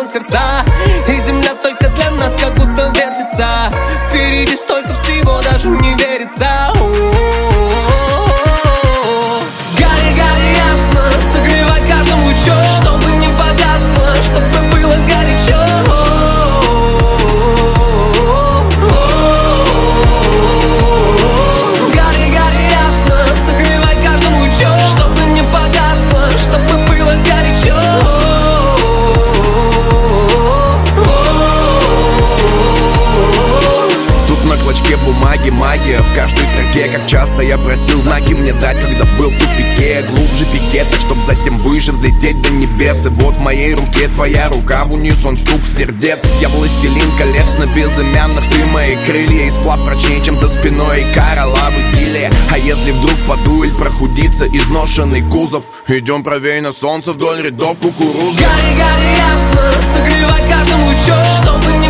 сердца, и земля только для нас как будто вертится. Впереди столько всего, даже не верится. Гори, гори ясно, согревай каждым лучом, чтобы не погасло, чтобы было горячо. Гори, гори ясно, согревай каждым лучом, чтобы не погасло, чтобы было горячо. Тут на клочке бумаги магия, в каждой строке, как часто я просил знаки мне дать, когда был в тупике. Глубже пике, так чтоб затем выше взлететь до небес. И вот в моей руке твоя рука, в унисон стук сердец. Я властелин колец на безымянных, ты мои крылья, и сплав прочнее, чем за спиной Икара, лавы Дилия. А если вдруг подует, прохудится изношенный кузов, идем правее на солнце вдоль рядов кукурузы. Гори, гори ясно, согревай каждым лучом, чтобы не